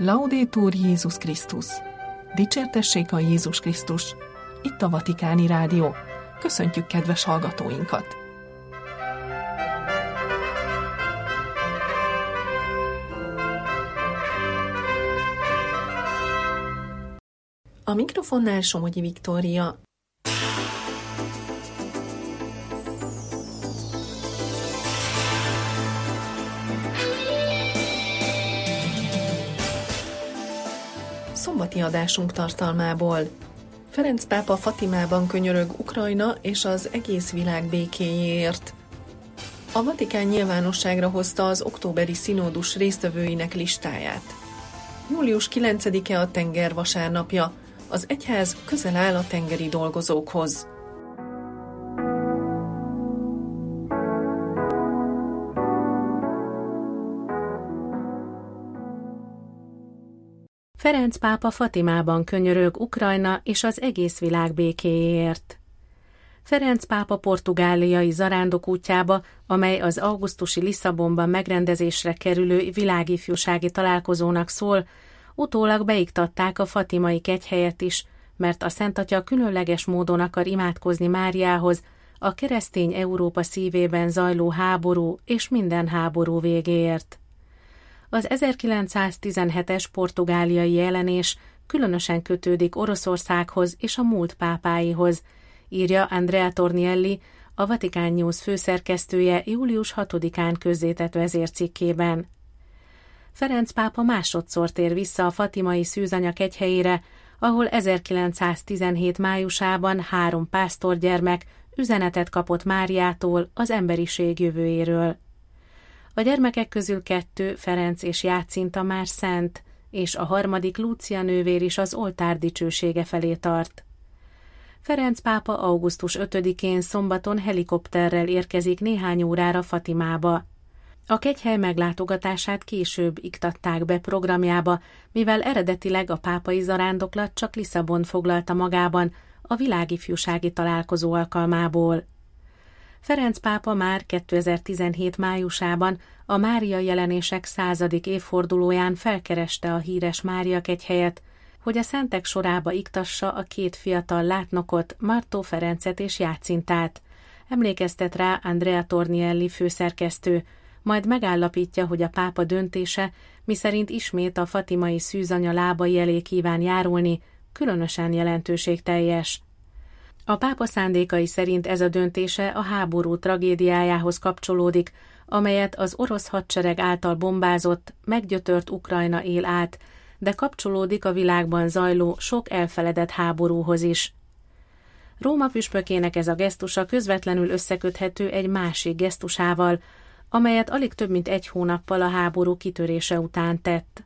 Laudetur Jézus Krisztus! Dicsértessék a Jézus Krisztus! Itt a Vatikáni Rádió. Köszöntjük kedves hallgatóinkat! A mikrofonnál Somogyi Viktória. Szombati adásunk tartalmából. Ferenc pápa Fatimában könyörög Ukrajna és az egész világ békéjéért. A Vatikán nyilvánosságra hozta az októberi színódus résztvevőinek listáját. Július 9-e a tengervasárnapja. Az egyház közel áll a tengeri dolgozókhoz. Ferenc pápa Fatimában könyörög Ukrajna és az egész világ békéjéért. Ferenc pápa portugáliai zarándokútjába, amely az augusztusi Lisszabonban megrendezésre kerülő világifjúsági találkozónak szól, utólag beiktatták a fatimai kegyhelyet is, mert a Szent Atya különleges módon akar imádkozni Máriához a keresztény Európa szívében zajló háború és minden háború végéért. Az 1917-es portugáliai jelenés különösen kötődik Oroszországhoz és a múlt pápáihoz, írja Andrea Tornielli, a Vatican News főszerkesztője július 6-án közzétett vezércikkében. Ferenc pápa másodszor tér vissza a fatimai szűzanya kegyhelyére, ahol 1917 májusában 3 pásztorgyermek üzenetet kapott Máriától az emberiség jövőjéről. A gyermekek közül 2, Ferenc és Jácinta már szent, és a harmadik, Lúcia nővér is az oltár dicsősége felé tart. Ferenc pápa augusztus 5-én szombaton helikopterrel érkezik néhány órára Fatimába. A kegyhely meglátogatását később iktatták be programjába, mivel eredetileg a pápai zarándoklat csak Lisszabon foglalta magában a világifjúsági találkozó alkalmából. Ferenc pápa már 2017 májusában a Mária jelenések 100. évfordulóján felkereste a híres Mária kegyhelyet, hogy a szentek sorába iktassa a 2 fiatal látnokot, Martó Ferencet és Jácintát. Emlékeztet rá Andrea Tornielli főszerkesztő, majd megállapítja, hogy a pápa döntése, miszerint ismét a fatimai szűzanya lábai elé kíván járulni, különösen jelentőségteljes. A pápa szándékai szerint ez a döntése a háború tragédiájához kapcsolódik, amelyet az orosz hadsereg által bombázott, meggyötört Ukrajna él át, de kapcsolódik a világban zajló sok elfeledett háborúhoz is. Róma püspökének ez a gesztusa közvetlenül összeköthető egy másik gesztusával, amelyet alig több mint 1 hónappal a háború kitörése után tett.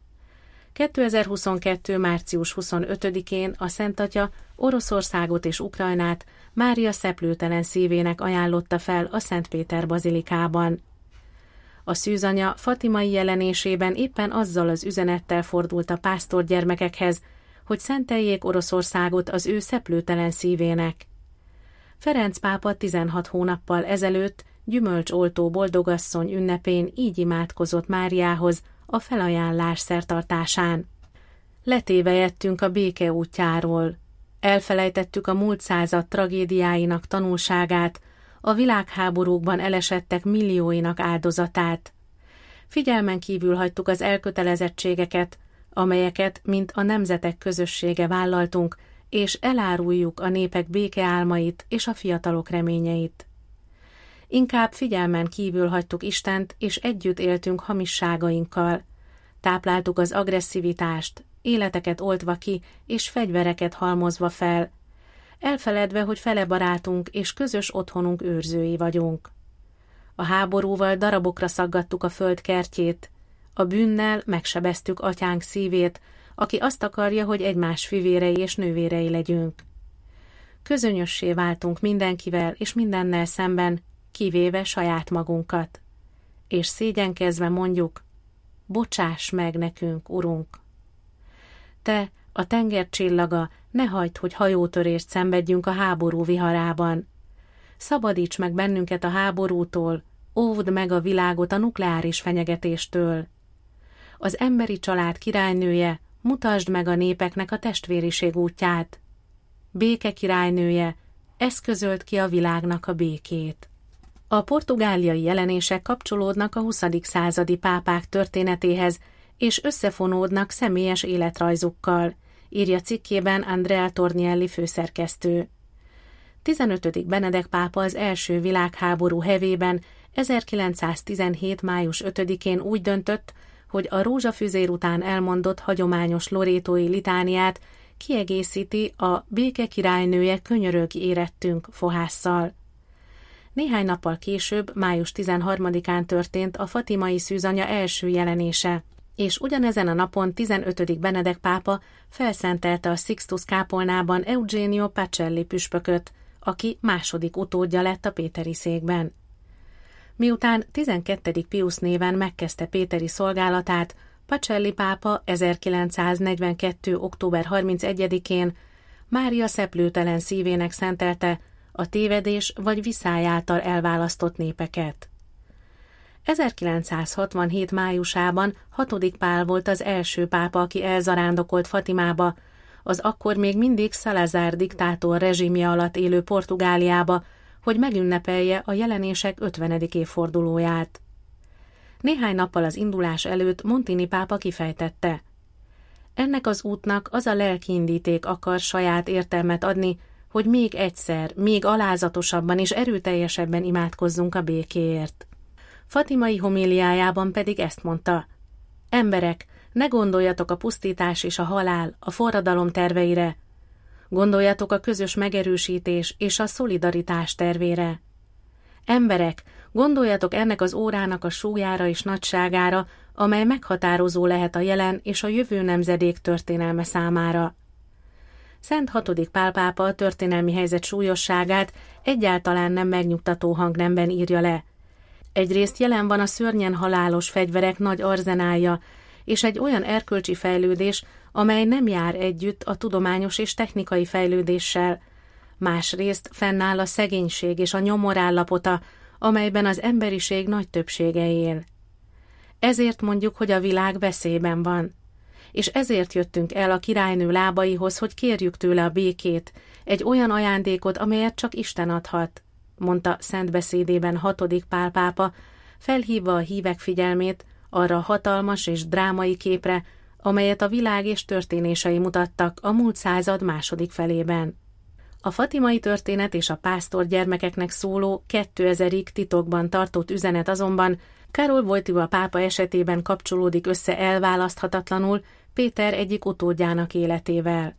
2022. március 25-én a Szent Atya Oroszországot és Ukrajnát Mária szeplőtelen szívének ajánlotta fel a Szent Péter bazilikában. A szűzanya fatimai jelenésében éppen azzal az üzenettel fordult a pásztorgyermekekhez, hogy szenteljék Oroszországot az ő szeplőtelen szívének. Ferenc pápa 16 hónappal ezelőtt gyümölcsoltó boldogasszony ünnepén így imádkozott Máriához a felajánlás szertartásán. Letévejedtünk a béke útjáról. Elfelejtettük a múlt század tragédiáinak tanulságát, a világháborúkban elesettek millióinak áldozatát. Figyelmen kívül hagytuk az elkötelezettségeket, amelyeket, mint a nemzetek közössége vállaltunk, és eláruljuk a népek békeálmait és a fiatalok reményeit. Inkább figyelmen kívül hagytuk Istent, és együtt éltünk hamisságainkkal. Tápláltuk az agresszivitást, életeket oltva ki, és fegyvereket halmozva fel, elfeledve, hogy fele barátunk és közös otthonunk őrzői vagyunk. A háborúval darabokra szaggattuk a föld kertjét, a bűnnel megsebeztük atyánk szívét, aki azt akarja, hogy egymás fivérei és nővérei legyünk. Közönössé váltunk mindenkivel és mindennel szemben, kivéve saját magunkat. És szégyenkezve mondjuk, bocsáss meg nekünk, Urunk! Te, a tenger csillaga, ne hagyd, hogy hajótörést szenvedjünk a háború viharában. Szabadíts meg bennünket a háborútól, óvd meg a világot a nukleáris fenyegetéstől. az emberi család királynője, mutasd meg a népeknek a testvériség útját. Béke királynője, eszközöld ki a világnak a békét. A portugáliai jelenések kapcsolódnak a 20. századi pápák történetéhez, és összefonódnak személyes életrajzukkal, írja cikkében Andrea Tornielli főszerkesztő. 15. Benedek pápa az első világháború hevében 1917. május 5-én úgy döntött, hogy a rózsafüzér után elmondott hagyományos lorétói litániát kiegészíti a béke királynője, könyörög érettünk fohásszal. Néhány nappal később, május 13-án történt a fatimai szűzanya első jelenése, és ugyanezen a napon 15. Benedek pápa felszentelte a Sixtus kápolnában Eugenio Pacelli püspököt, aki második utódja lett a péteri székben. Miután 12. Pius néven megkezdte péteri szolgálatát, Pacelli pápa 1942. október 31-én Mária szeplőtelen szívének szentelte a tévedés vagy viszály által elválasztott népeket. 1967. májusában 6. Pál volt az első pápa, aki elzarándokolt Fatimába, az akkor még mindig Salazar diktátor rezsimje alatt élő Portugáliába, hogy megünnepelje a jelenések 50. évfordulóját. Néhány nappal az indulás előtt Montini pápa kifejtette: ennek az útnak az a lelkiindíték akar saját értelmet adni, hogy még egyszer, még alázatosabban és erőteljesebben imádkozzunk a békéért. Fatimai homíliájában pedig ezt mondta: emberek, ne gondoljatok a pusztítás és a halál, a forradalom terveire. Gondoljatok a közös megerősítés és a szolidaritás tervére. Emberek, gondoljatok ennek az órának a súlyára és nagyságára, amely meghatározó lehet a jelen és a jövő nemzedék történelme számára. Szent 6. Pál pápa a történelmi helyzet súlyosságát egyáltalán nem megnyugtató hangnemben írja le. Egyrészt jelen van a szörnyen halálos fegyverek nagy arzenálja, és egy olyan erkölcsi fejlődés, amely nem jár együtt a tudományos és technikai fejlődéssel. Másrészt fennáll a szegénység és a nyomor állapota, amelyben az emberiség nagy többsége él. Ezért mondjuk, hogy a világ veszélyben van. És ezért jöttünk el a királynő lábaihoz, hogy kérjük tőle a békét, egy olyan ajándékot, amelyet csak Isten adhat, mondta szent beszédében 6. Pál pápa, felhívva a hívek figyelmét arra a hatalmas és drámai képre, amelyet a világ és történései mutattak a múlt század második felében. A fatimai történet és a pásztor gyermekeknek szóló 2000-ig titokban tartott üzenet azonban Karol Wojtyła pápa esetében kapcsolódik össze elválaszthatatlanul Péter egyik utódjának életével.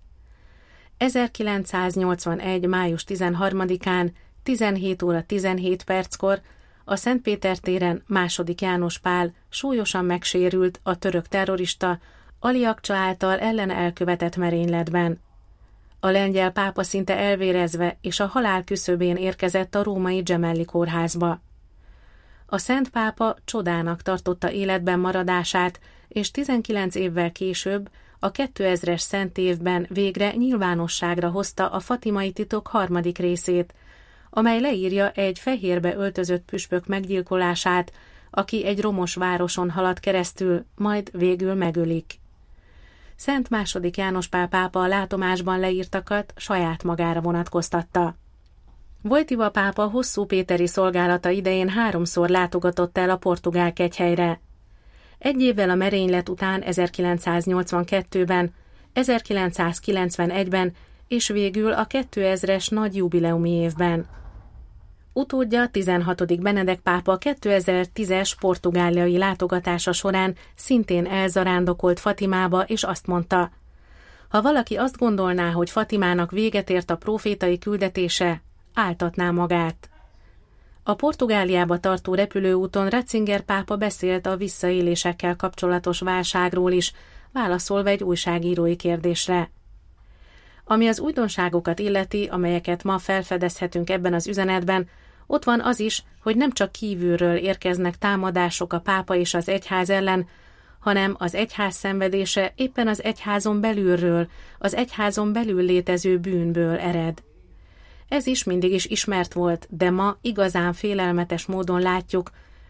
1981. május 13-án 17 óra 17 perckor a Szentpéter téren II. János Pál súlyosan megsérült a török terrorista Ali Akça által ellene elkövetett merényletben. A lengyel pápa szinte elvérezve és a halál küszöbén érkezett a római Gemelli kórházba. A szent pápa csodának tartotta életben maradását, és 19 évvel később, a 2000-es szent évben végre nyilvánosságra hozta a fatimai titok 3. részét, amely leírja egy fehérbe öltözött püspök meggyilkolását, aki egy romos városon halad keresztül, majd végül megölik. Szent II. János Pál pápa a látomásban leírtakat saját magára vonatkoztatta. Wojtyła pápa hosszú péteri szolgálata idején 3-szor látogatott el a portugál kegyhelyre. Egy évvel a merénylet után 1982-ben, 1991-ben és végül a 2000-es nagy jubileumi évben. Utódja 16. Benedek pápa 2010-es portugáliai látogatása során szintén elzarándokolt Fatimába, és azt mondta: ha valaki azt gondolná, hogy Fatimának véget ért a prófétai küldetése, áltatná magát. A Portugáliába tartó repülőúton Ratzinger pápa beszélt a visszaélésekkel kapcsolatos válságról is, válaszolva egy újságírói kérdésre. Ami az újdonságokat illeti, amelyeket ma felfedezhetünk ebben az üzenetben, ott van az is, hogy nem csak kívülről érkeznek támadások a pápa és az egyház ellen, hanem az egyház szenvedése éppen az egyházon belülről, az egyházon belül létező bűnből ered. Ez is mindig is ismert volt, de ma igazán félelmetes módon látjuk,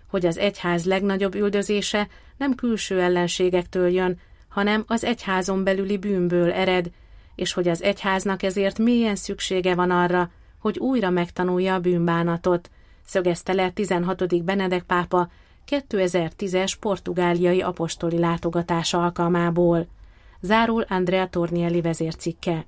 hogy az egyház legnagyobb üldözése nem külső ellenségektől jön, hanem az egyházon belüli bűnből ered, és hogy az egyháznak ezért mélyen szüksége van arra, hogy újra megtanulja a bűnbánatot, szögezte le 16. Benedek pápa 2010-es portugáliai apostoli látogatása alkalmából. Zárul Andrea Tornielli vezércikke.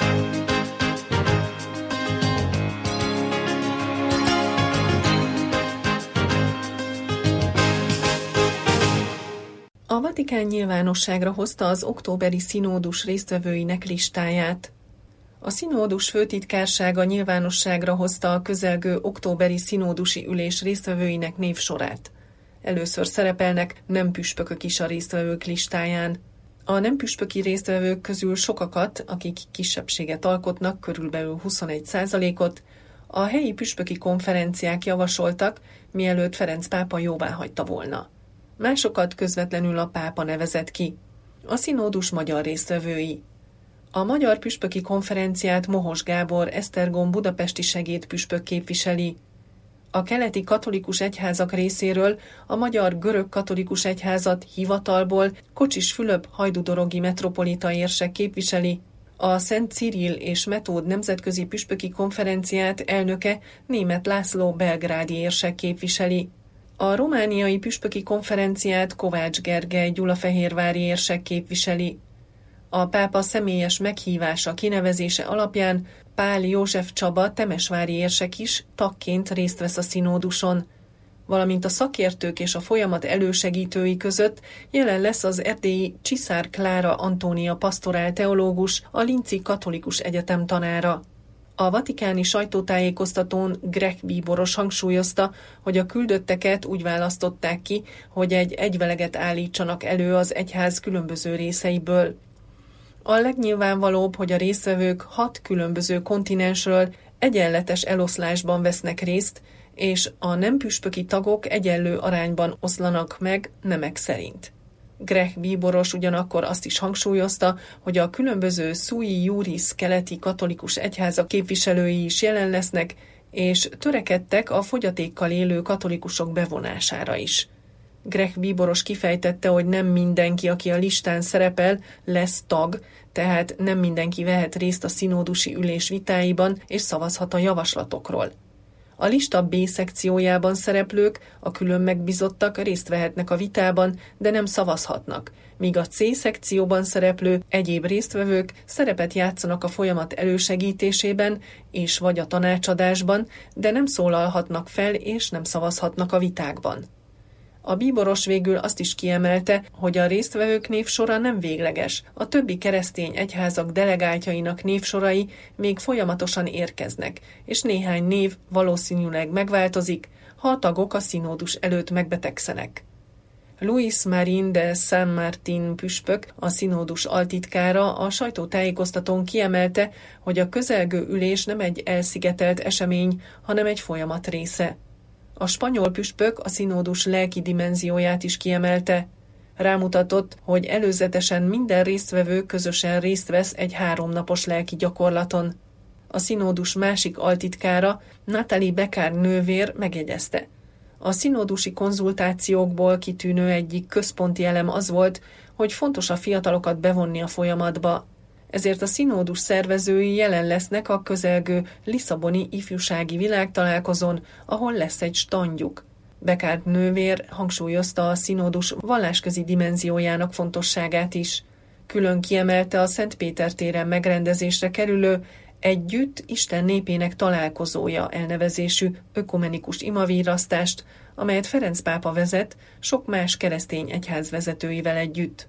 A Vatikán nyilvánosságra hozta az októberi színódus résztvevőinek listáját. A színódus főtitkársága nyilvánosságra hozta a közelgő októberi színódusi ülés résztvevőinek névsorát. Először szerepelnek nem püspökök is a résztvevők listáján. A nem püspöki résztvevők közül sokakat, akik kisebbséget alkotnak, körülbelül 21%-ot, a helyi püspöki konferenciák javasoltak, mielőtt Ferenc pápa jóváhagyta volna. Másokat közvetlenül a pápa nevezett ki. A színódus magyar résztvevői. A Magyar Püspöki Konferenciát Mohos Gábor Esztergom budapesti segédpüspök képviseli. A keleti katolikus egyházak részéről a Magyar Görög Katolikus Egyházat hivatalból Kocsis Fülöp hajdúdorogi metropolita érsek képviseli. A Szent Cirill és Metód Nemzetközi Püspöki Konferenciát elnöke Németh László belgrádi érsek képviseli. A romániai püspöki konferenciát Kovács Gergely gyulafehérvári érsek képviseli. A pápa személyes meghívása kinevezése alapján Pál József Csaba temesvári érsek is tagként részt vesz a színóduson, valamint a szakértők és a folyamat elősegítői között jelen lesz az erdélyi Csiszár Klára Antónia pastorál teológus, a Linci Katolikus Egyetem tanára. A vatikáni sajtótájékoztatón Grech bíboros hangsúlyozta, hogy a küldötteket úgy választották ki, hogy egy egyveleget állítsanak elő az egyház különböző részeiből. A legnyilvánvalóbb, hogy a résztvevők 6 különböző kontinensről egyenletes eloszlásban vesznek részt, és a nem püspöki tagok egyenlő arányban oszlanak meg nemek szerint. Grech bíboros ugyanakkor azt is hangsúlyozta, hogy a különböző sui iuris keleti katolikus egyházak képviselői is jelen lesznek, és törekedtek a fogyatékkal élő katolikusok bevonására is. Grech bíboros kifejtette, hogy nem mindenki, aki a listán szerepel, lesz tag, tehát nem mindenki vehet részt a színódusi ülés vitáiban és szavazhat a javaslatokról. A lista B szekciójában szereplők, a külön megbízottak részt vehetnek a vitában, de nem szavazhatnak, míg a C szekcióban szereplő egyéb résztvevők szerepet játszanak a folyamat elősegítésében és vagy a tanácsadásban, de nem szólalhatnak fel és nem szavazhatnak a vitákban. A bíboros végül azt is kiemelte, hogy a résztvevők névsora nem végleges, a többi keresztény egyházak delegáltjainak névsorai még folyamatosan érkeznek, és néhány név valószínűleg megváltozik, ha a tagok a színódus előtt megbetegszenek. Luis Marín de San Martín püspök, a színódus altitkára a sajtótájékoztatón kiemelte, hogy a közelgő ülés nem egy elszigetelt esemény, hanem egy folyamat része. A spanyol püspök a színódus lelki dimenzióját is kiemelte. Rámutatott, hogy előzetesen minden résztvevő közösen részt vesz egy 3 napos lelki gyakorlaton. A színódus másik altitkára, Nathalie Beckár nővér megjegyezte. A színódusi konzultációkból kitűnő egyik központi elem az volt, hogy fontos a fiatalokat bevonni a folyamatba. Ezért a színódus szervezői jelen lesznek a közelgő Lisszaboni ifjúsági világtalálkozón, ahol lesz egy standjuk. Beckár nővér hangsúlyozta a színódus vallásközi dimenziójának fontosságát is. Külön kiemelte a Szent Péter téren megrendezésre kerülő Együtt Isten népének találkozója elnevezésű ökumenikus imavírasztást, amelyet Ferenc pápa vezet sok más keresztény egyház vezetőivel együtt.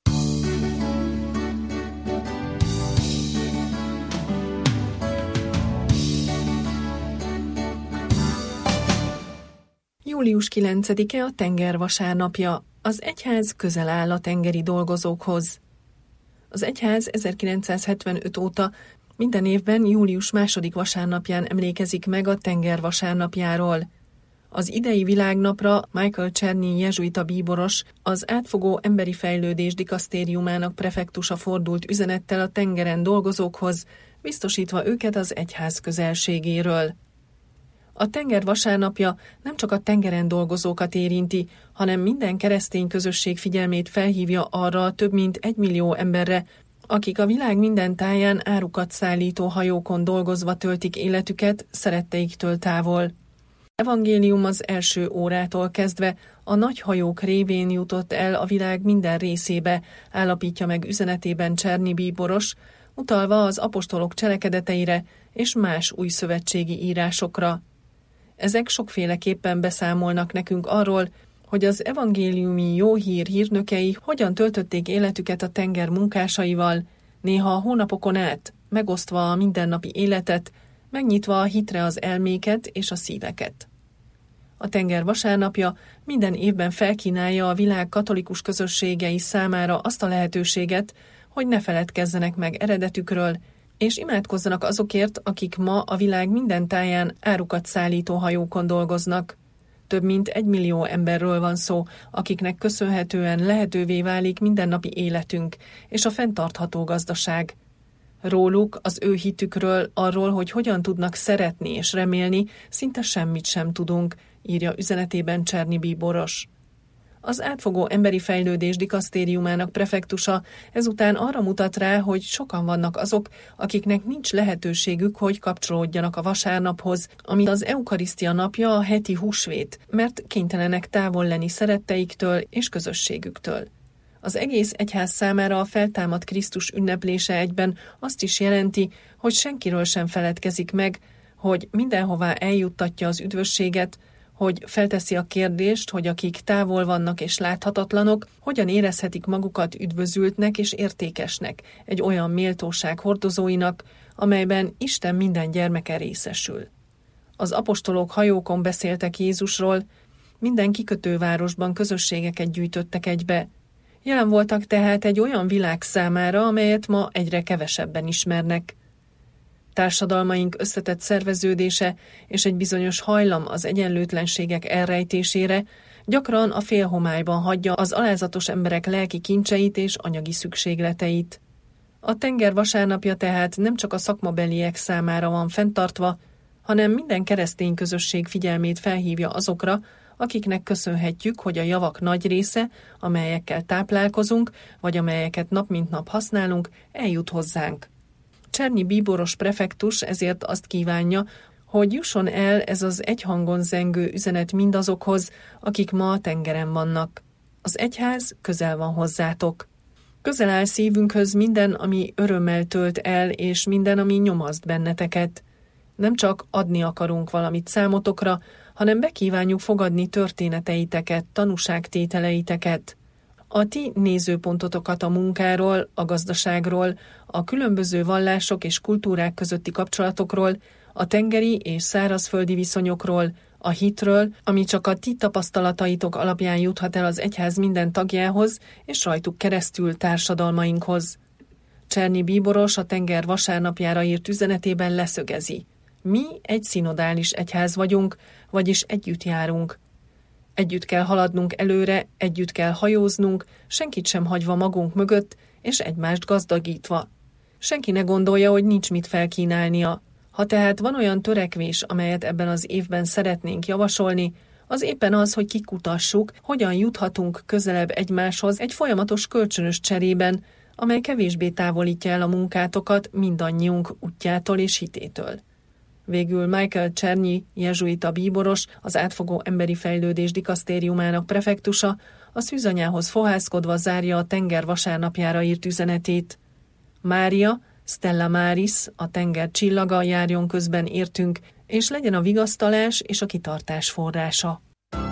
Július 9-e a tengervasárnapja. Az egyház közel áll a tengeri dolgozókhoz. Az egyház 1975 óta minden évben július 2. vasárnapján emlékezik meg a tengervasárnapjáról. Az idei világnapra Michael Czerny jezsuita bíboros, az átfogó emberi fejlődés dikasztériumának prefektusa fordult üzenettel a tengeren dolgozókhoz, biztosítva őket az egyház közelségéről. A tenger vasárnapja nem csak a tengeren dolgozókat érinti, hanem minden keresztény közösség figyelmét felhívja arra a több mint 1 millió emberre, akik a világ minden táján árukat szállító hajókon dolgozva töltik életüket szeretteiktől távol. Evangélium az első órától kezdve a nagy hajók révén jutott el a világ minden részébe, állapítja meg üzenetében Czerny Bíboros, utalva az apostolok cselekedeteire és más újszövetségi írásokra. Ezek sokféleképpen beszámolnak nekünk arról, hogy az evangéliumi jó hír hírnökei hogyan töltötték életüket a tenger munkásaival, néha a hónapokon át, megosztva a mindennapi életet, megnyitva a hitre az elméket és a szíveket. A tenger vasárnapja minden évben felkínálja a világ katolikus közösségei számára azt a lehetőséget, hogy ne feledkezzenek meg eredetükről, és imádkozzanak azokért, akik ma a világ minden táján árukat szállító hajókon dolgoznak. Több mint 1 millió emberről van szó, akiknek köszönhetően lehetővé válik mindennapi életünk és a fenntartható gazdaság. Róluk, az ő hitükről, arról, hogy hogyan tudnak szeretni és remélni, szinte semmit sem tudunk, írja üzenetében Czerny Bíboros. Az átfogó emberi fejlődés dikasztériumának prefektusa ezután arra mutat rá, hogy sokan vannak azok, akiknek nincs lehetőségük, hogy kapcsolódjanak a vasárnaphoz, ami az eukarisztia napja, a heti húsvét, mert kénytelenek távol lenni szeretteiktől és közösségüktől. Az egész egyház számára a feltámadt Krisztus ünneplése egyben azt is jelenti, hogy senkiről sem feledkezik meg, hogy mindenhová eljuttatja az üdvösséget, hogy felteszi a kérdést, hogy akik távol vannak és láthatatlanok, hogyan érezhetik magukat üdvözültnek és értékesnek, egy olyan méltóság hordozóinak, amelyben Isten minden gyermeke részesül. Az apostolok hajókon beszéltek Jézusról, minden kikötővárosban közösségeket gyűjtöttek egybe. Jelen voltak tehát egy olyan világ számára, amelyet ma egyre kevesebben ismernek. Társadalmaink összetett szerveződése és egy bizonyos hajlam az egyenlőtlenségek elrejtésére gyakran a félhomályban hagyja az alázatos emberek lelki kincseit és anyagi szükségleteit. A tenger vasárnapja tehát nem csak a szakmabeliek számára van fenntartva, hanem minden keresztény közösség figyelmét felhívja azokra, akiknek köszönhetjük, hogy a javak nagy része, amelyekkel táplálkozunk, vagy amelyeket nap mint nap használunk, eljut hozzánk. Czerny Bíboros prefektus ezért azt kívánja, hogy jusson el ez az egyhangon zengő üzenet mindazokhoz, akik ma a tengeren vannak. Az egyház közel van hozzátok. Közel áll szívünkhöz minden, ami örömmel tölt el, és minden, ami nyomaszt benneteket. Nem csak adni akarunk valamit számotokra, hanem bekívánjuk fogadni történeteiteket, tanúságtételeiteket. A ti nézőpontotokat a munkáról, a gazdaságról, a különböző vallások és kultúrák közötti kapcsolatokról, a tengeri és szárazföldi viszonyokról, a hitről, ami csak a ti tapasztalataitok alapján juthat el az egyház minden tagjához, és rajtuk keresztül társadalmainkhoz. Czerny Bíboros a tenger vasárnapjára írt üzenetében leszögezi. Mi egy szinodális egyház vagyunk, vagyis együtt járunk. Együtt kell haladnunk előre, együtt kell hajóznunk, senkit sem hagyva magunk mögött, és egymást gazdagítva. Senki ne gondolja, hogy nincs mit felkínálnia. Ha tehát van olyan törekvés, amelyet ebben az évben szeretnénk javasolni, az éppen az, hogy kikutassuk, hogyan juthatunk közelebb egymáshoz egy folyamatos kölcsönös cserében, amely kevésbé távolítja el a munkátokat mindannyiunk útjától és hitétől. Végül Michael Czerny jezsuita bíboros, az átfogó emberi fejlődés dikasztériumának prefektusa, a szűzanyához fohászkodva zárja a tenger vasárnapjára írt üzenetét. Mária, Stella Maris, a tenger csillaga járjon közben értünk, és legyen a vigasztalás és a kitartás forrása.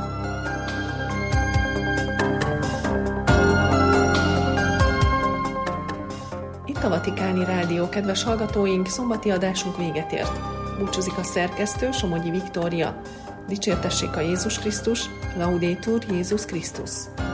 Itt a Vatikáni Rádió, kedves hallgatóink, szombati adásunk véget ért. Búcsúzik a szerkesztő, Somogyi Viktória. Dicsértessék a Jézus Krisztus, Laudetur Jézus Krisztus.